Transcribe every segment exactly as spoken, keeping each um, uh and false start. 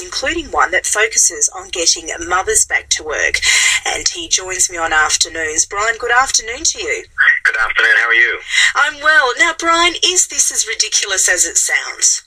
agencies, including one that focuses on getting mothers back to work. And he joins me on afternoons. Brian, good afternoon to you. Good afternoon, how are you? I'm well. Now, Brian, is this as ridiculous as it sounds?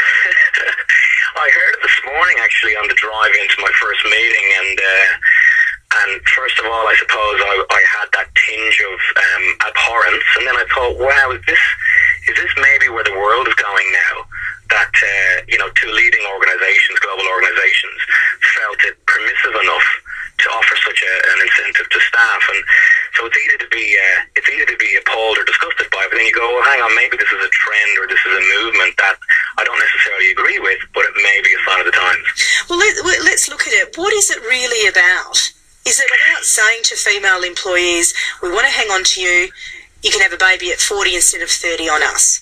I heard it this morning, actually, on the drive into my first meeting, and uh, and first of all, I suppose I, I had that tinge of um, abhorrence, and then I thought, wow, is this is this maybe where the world is going now? That uh, you know, two leading organisations, global organisations, felt it permissive enough to offer such a, an incentive to staff, and so it's easy to be uh, it's easy to be appalled or disgusted by it. But then you go, well, hang on, maybe this is a trend or this is a movement that I don't necessarily agree with, but it may be a sign of the times. Well, let, let's look at it. What is it really about? Is it about saying to female employees, we want to hang on to you, you can have a baby at forty instead of thirty on us?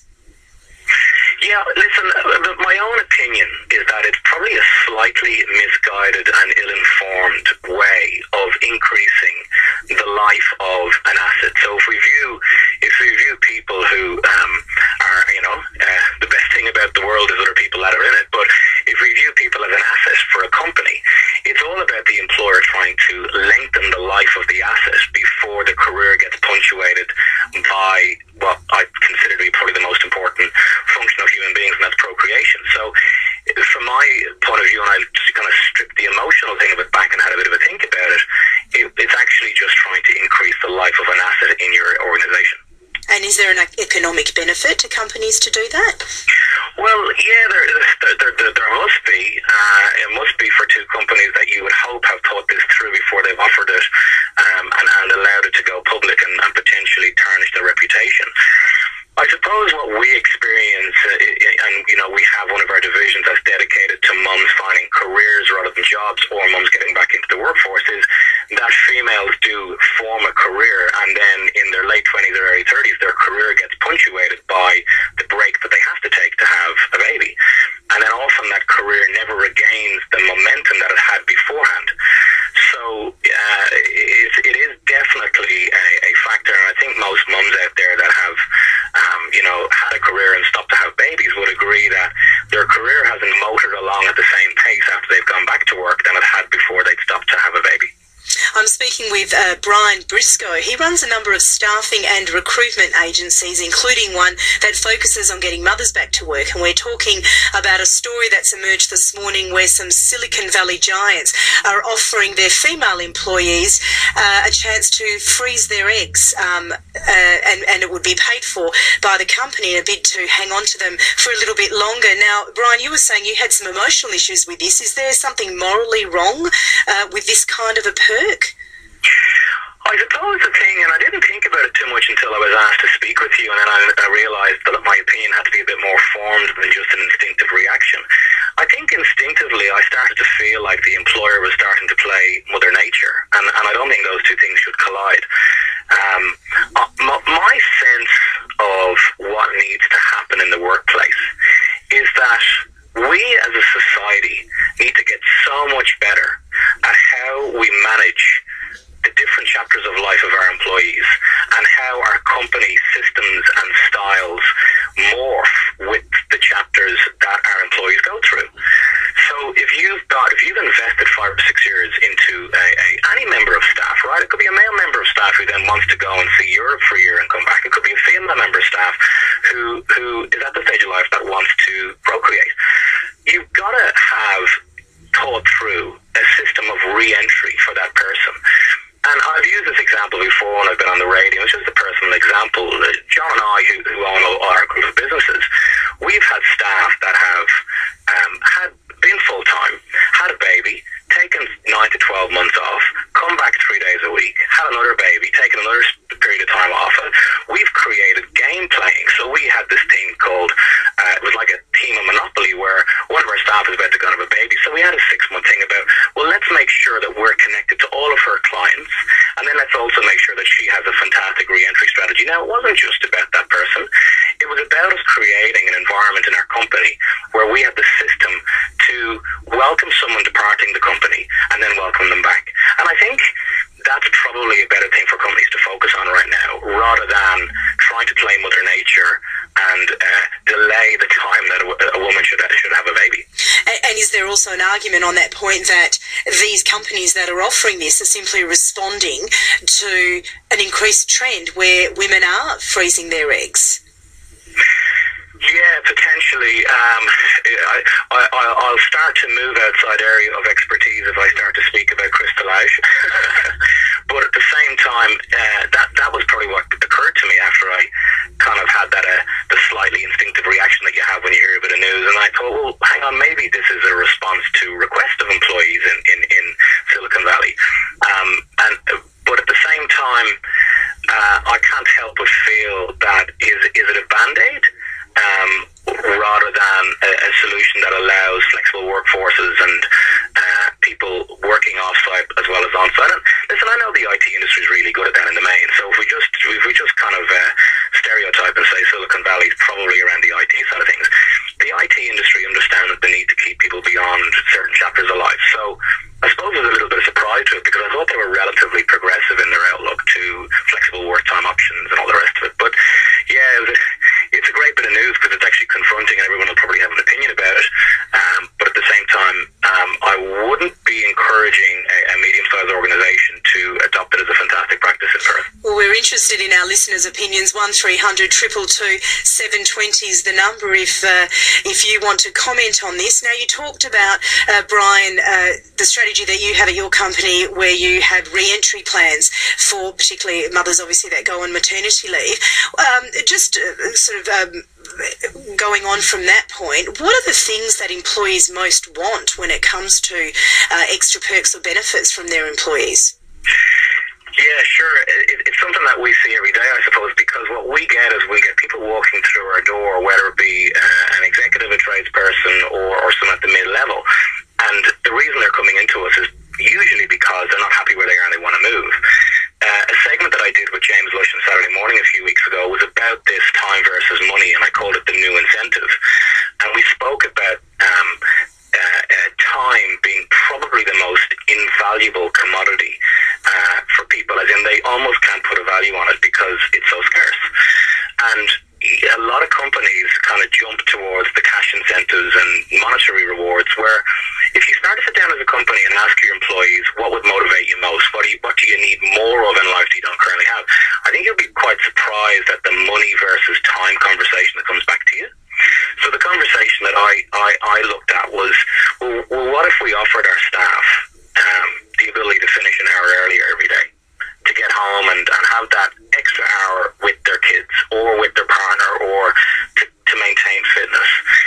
Yeah, listen, my own opinion is that it's probably a slightly misguided and ill-informed way of increasing the life of an asset. So if we view, if we view people who um, are, you know, uh, the best thing about the world is other people that are in it, but if we view people as an asset for a company, it's all about the employer trying to lengthen the life of the asset before the career gets punctuated by what I consider to be probably the most important function of human beings, and that's procreation. So from my point of view, and I just kind of stripped the emotional thing of it back and had a bit of a think about it, it it's actually just trying to increase the life of an asset in your organisation. And is there an economic benefit to companies to do that? Well, yeah, there, there, there, there must be. Uh, it must be for two companies that you would hope have thought this through before they've offered it um, and, and allowed it to go public and, and potentially tarnish their reputation. I suppose what we experience, uh, and you know, we have one of our divisions that's dedicated to mums finding careers rather than jobs, or mums getting back into the workforce, is that females do form a career, and then in their late twenties or early thirties, their career gets punctuated by the break that they have to take to have a baby, and then often that career never regains the momentum that it had beforehand. So uh, it, it is definitely a, a factor, and I think most mums out there that have Um, you know, had a career and stopped to have babies would agree that their career hasn't motored along at the same pace after they've gone back to work than it had before they'd stopped to have a baby. I'm speaking with uh, Brian Briscoe. He runs a number of staffing and recruitment agencies, including one that focuses on getting mothers back to work. And we're talking about a story that's emerged this morning where some Silicon Valley giants are offering their female employees uh, a chance to freeze their eggs, um, uh, and, and it would be paid for by the company in a bid to hang on to them for a little bit longer. Now, Brian, you were saying you had some emotional issues with this. Is there something morally wrong uh, with this kind of a perk? I suppose the thing, and I didn't think about it too much until I was asked to speak with you, and then I, I realised that my opinion had to be a bit more formed than just an instinctive reaction. I think instinctively I started to feel like the employer was starting to play Mother Nature, and, and I don't think those two things should collide. Um, my, my sense of what needs to happen in the workplace is that we as a society need to get so much better at how we manage the different chapters of life of our employees and how our company systems and styles morph with the chapters that our employees go through. So if you've got, if you've invested five or six years into a, a, any member of staff, right? It could be a male member of staff who then wants to go and see Europe for a year and come back. It could be a female member of staff who, who is at the stage of life that wants to procreate. You've got to have thought through a system of re-entry for that person. And I've used this example before when I've been on the radio. It's just a personal example. John and I, who, who own our group of businesses, we've had staff that have um, had been full-time, had a baby, taken nine to twelve months off, come back three days a week, had another baby, taken another period of time off. We've created game playing. So we had this team called, uh, it was like a team of Monopoly, where one of our staff was about to go and have a baby. So we had a six-month thing about, well, let's make sure that we're connected to all of her clients, and then let's also make sure that she has a fantastic re-entry strategy. Now, it wasn't just about that person. It was about us creating an environment in our company where we had the system to welcome someone departing the company and then welcome them back. And I think that's probably a better thing for companies to focus on right now, rather than trying to play Mother Nature and uh, delay the time that a, a woman should should have a baby. And, and is there also an argument on that point that these companies that are offering this are simply responding to an increased trend where women are freezing their eggs? Yeah, potentially. Um, I, I, I'll start to move outside area of expertise if I start to speak about crystallage. But at the same time, uh, that that was probably what occurred to me after I kind of had that uh, the slightly instinctive reaction that you have when you hear a bit of news. And I thought, well, hang on, maybe this is a response to request of employees in, in, in Silicon Valley. Um, and but at the same time, uh, I can't help but feel that is is it a band-aid? Um, rather than a, a solution that allows flexible workforces and uh, people working off-site as well as on-site. And listen, I know the I T industry is really good at that in the main. So if we just if we just kind of uh, stereotype and say Silicon Valley is probably around the I T side of things, the I T industry understands the need to keep people beyond certain chapters of life. So I suppose there's a little bit of surprise to it because I thought they were relatively progressive in their outlook to flexible work time options and all the rest of it. But yeah, it was a, it's a great bit of news because it's actually confronting and everyone will probably have an opinion about it. Um, but at the same time, um, I wouldn't be encouraging a, a medium-sized organisation to adopt it as a fantastic practice in Perth. Well, we're interested in our listeners' opinions. one three hundred two two two seven two zero is the number if uh, if you want to comment on this. Now, you talked about, uh, Brian, uh, the strategy that you have at your company where you have re-entry plans for particularly mothers, obviously, that go on maternity leave. Um, just uh, sort of um, going on from that point, what are the things that employees most want when it comes to uh, extra perks or benefits from their employees? Yeah, sure. It, it's something that we see every day, I suppose, because what we get is we get people walking through our door, whether it be uh, an executive, a tradesperson, or, or someone at the mid-level. And the reason they're coming into us is usually because they're not happy where they are and they want to move. Uh, a segment that I did with James Lush on Saturday Morning a few weeks ago was about this time versus money, and I called it the new incentive. And we spoke about um, uh, uh, time being probably the most invaluable commodity uh, for people, as in they almost can't put a value on it because it's so scarce. And a lot of companies kind of jump towards the cash incentives and monetary rewards, where if you start to sit down as a company and ask your employees what would motivate you most, what do you, what do you need more of in life that you don't currently have, I think you'll be quite surprised at the money versus time conversation that comes back to you. So the conversation that I, I, I looked at was, well, well, what if we offered our staff um, the ability to finish an hour earlier every day, to get home and, and have that extra hour with their kids or with their partner, or to, to maintain fitness?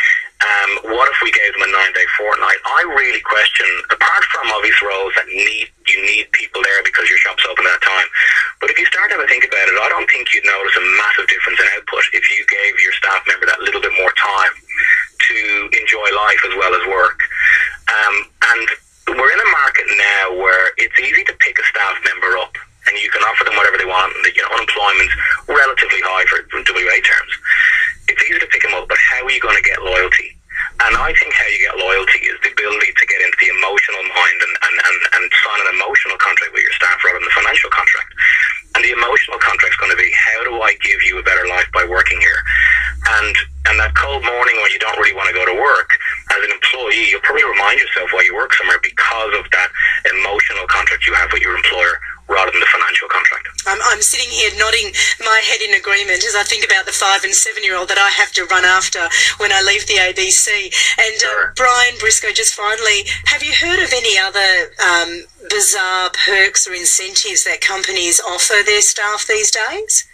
Um, what if we gave them a nine-day fortnight? I really question, apart from obvious roles that need you need people there because your shop's open at that time, but if you start to have a think about it, I don't think you'd notice a massive difference in output if you gave your staff member that little bit more time to enjoy life as well as work. Um, and we're in a market now where it's easy to pick a staff member up and you can offer them whatever they want, and you know, unemployment's relatively high for from W A terms. It's easy to pick them up, but how are you going to get loyalty? And I think how you get loyalty is the ability to get into the emotional mind and, and, and, and sign an emotional contract with your staff rather than the financial contract. And the emotional contract is going to be, how do I give you a better life by working here? And and that cold morning when you don't really want to go to work, as an employee, you'll probably remind yourself why you work somewhere because of that emotional contract you have with your employer rather than the financial contract. I'm, I'm sitting here nodding my head in agreement as I think about the five and seven-year-old that I have to run after when I leave the A B C. And uh, Brian Briscoe, just finally, have you heard of any other um, bizarre perks or incentives that companies offer their staff these days?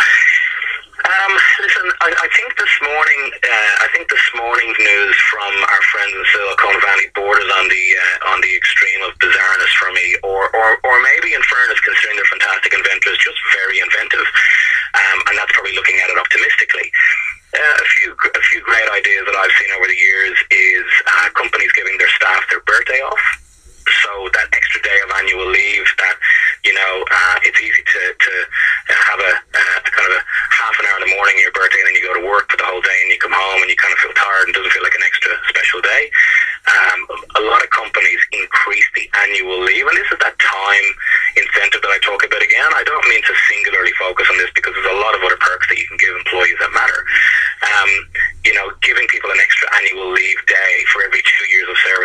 Um, listen, I, I think this morning, uh, I think this morning's news from our friends in Silicon Valley borders on the uh, on the extreme of bizarreness for me, or, or or maybe in fairness, considering they're fantastic inventors, just very inventive, um, and that's probably looking at it optimistically. Uh, a few a few great ideas that I've seen over the years is uh, companies giving their staff their birthday off. So that extra day of annual leave that, you know, uh, it's easy to, to have a, a kind of a half an hour in the morning of your birthday and then you go to work for the whole day and you come home and you kind of feel tired and it doesn't feel like an extra special day. Um, a lot of companies increase the annual leave, and this is that time incentive that I talk about again. I don't mean to singularly focus on this because there's a lot of other perks that you can give employees that matter. Um, you know, giving people an extra annual leave day for every two years of service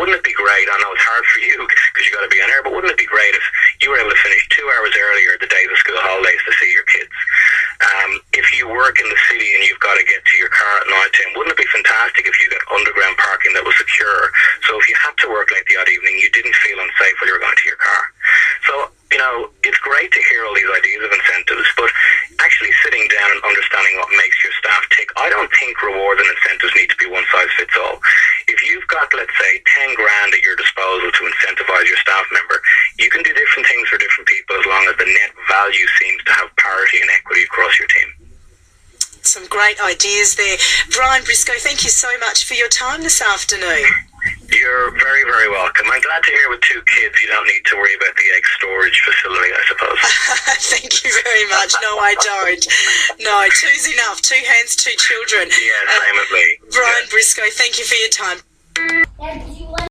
wouldn't it be great? I know it's hard for you because you got to be on air, but wouldn't it be great if you were able to finish two hours earlier the days of school holidays to see your kids? Um, if you work in the city and you've got to get to your car at night time, wouldn't it be fantastic if you got underground parking that was secure? So if you had to work late the odd evening, you didn't feel unsafe while you were going to your car. So, you know, it's great to hear all these ideas of incentives, but actually sitting down and understanding what makes your staff tick, I don't think rewards and incentives need to be one size fits all. If you've got, let's say, ten grand at your disposal to incentivize your staff member, you can do different things for different people as long as the net value seems to have parity and equity across your team. Some great ideas there. Brian Briscoe, thank you so much for your time this afternoon. You're very, very welcome. I'm glad to hear with two kids you don't need to worry about the egg storage facility, I suppose. Thank you very much. No, I don't. No, two's enough. Two hands, two children. Yeah, same uh, with me. Brian yeah. Briscoe, thank you for your time.